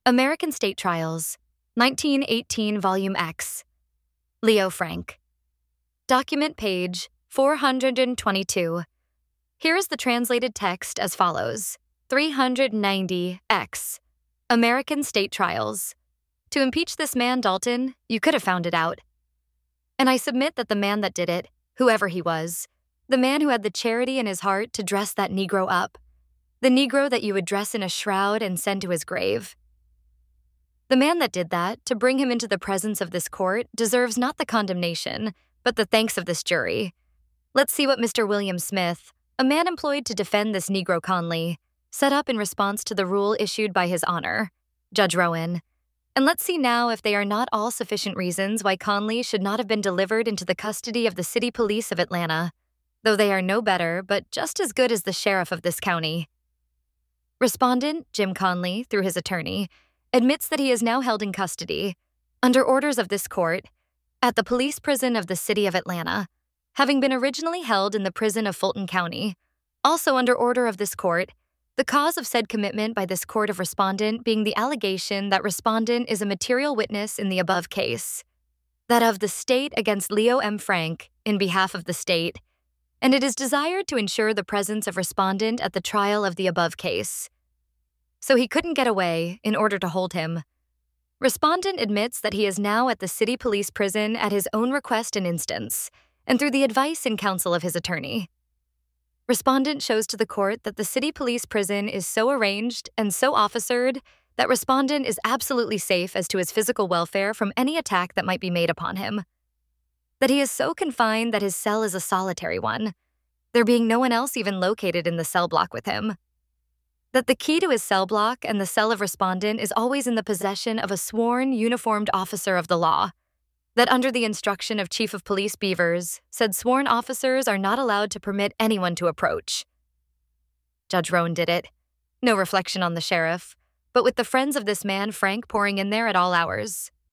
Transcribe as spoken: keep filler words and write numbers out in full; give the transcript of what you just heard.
American State Trials, nineteen eighteen, Volume X. Leo Frank. Document page four hundred twenty-two. Here is the translated text as follows. three hundred ninety X. American State Trials. To impeach this man, Dalton, you could have found it out. And I submit that the man that did it, whoever he was, the man who had the charity in his heart to dress that Negro up, the Negro that you would dress in a shroud and send to his grave, the man that did that, to bring him into the presence of this court, deserves not the condemnation, but the thanks of this jury. Let's see what Mister William Smith, a man employed to defend this Negro Conley, set up in response to the rule issued by His Honor, Judge Rowan. And let's see now if they are not all sufficient reasons why Conley should not have been delivered into the custody of the City Police of Atlanta, though they are no better but just as good as the sheriff of this county. Respondent, Jim Conley, through his attorney, admits that he is now held in custody, under orders of this court, at the police prison of the City of Atlanta, having been originally held in the prison of Fulton County, also under order of this court, the cause of said commitment by this court of respondent being the allegation that respondent is a material witness in the above case, that of the state against Leo M. Frank in behalf of the state, and it is desired to ensure the presence of respondent at the trial of the above case. So he couldn't get away in order to hold him. Respondent admits that he is now at the City Police Prison at his own request and instance, and through the advice and counsel of his attorney. Respondent shows to the court that the City Police Prison is so arranged and so officered that respondent is absolutely safe as to his physical welfare from any attack that might be made upon him. That he is so confined that his cell is a solitary one, there being no one else even located in the cell block with him. That the key to his cell block and the cell of respondent is always in the possession of a sworn, uniformed officer of the law. That under the instruction of Chief of Police Beavers, said sworn officers are not allowed to permit anyone to approach. Judge Rowan did it. No reflection on the sheriff, but with the friends of this man Frank pouring in there at all hours,